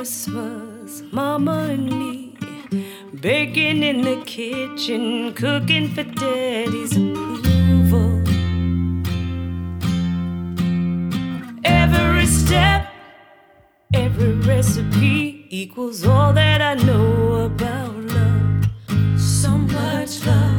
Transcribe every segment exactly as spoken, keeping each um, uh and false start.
Christmas, Mama and me, baking in the kitchen, cooking for Daddy's approval. Every step, every recipe equals all that I know about love. So much love.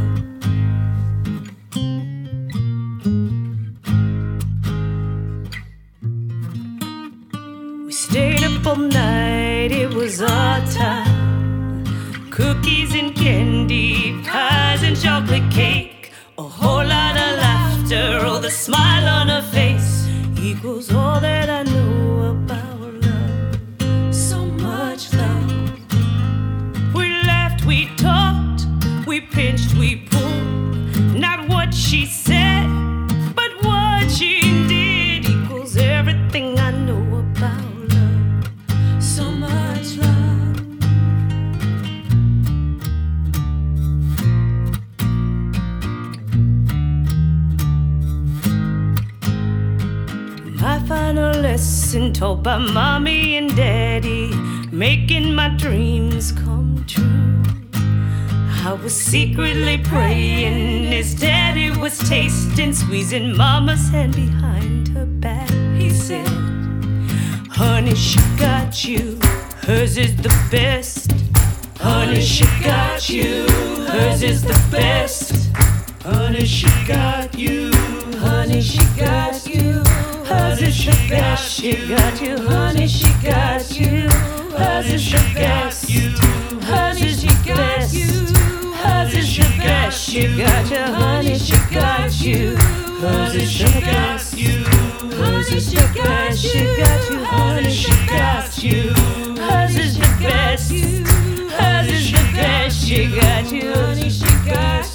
We stayed up all night, it was our time. Cookies and candy, pies and chocolate cake. A whole lot of laughter, oh, the smile on her face equals all that I know about love. So much love. We laughed, we talked, we pinched, we pulled. Not what she said, but what she did equals everything I know about love. So much love. My final lesson taught by Mommy and Daddy, making my dreams come true. I was secretly praying as Daddy was tasting, squeezing Mama's hand behind her back. He said, honey, she got you, hers is the best. Honey, she got you, hers is the best. Honey, she got you, honey, she got you, hers is the best. She got you, honey, she got you, hers is the best. Hers is the best. Hers is the best. She got you, honey, she got you, hers is the best. Hers is the best. She got you, honey, she got you, hers is the best. Hers is the best. She got you, honey, she got you.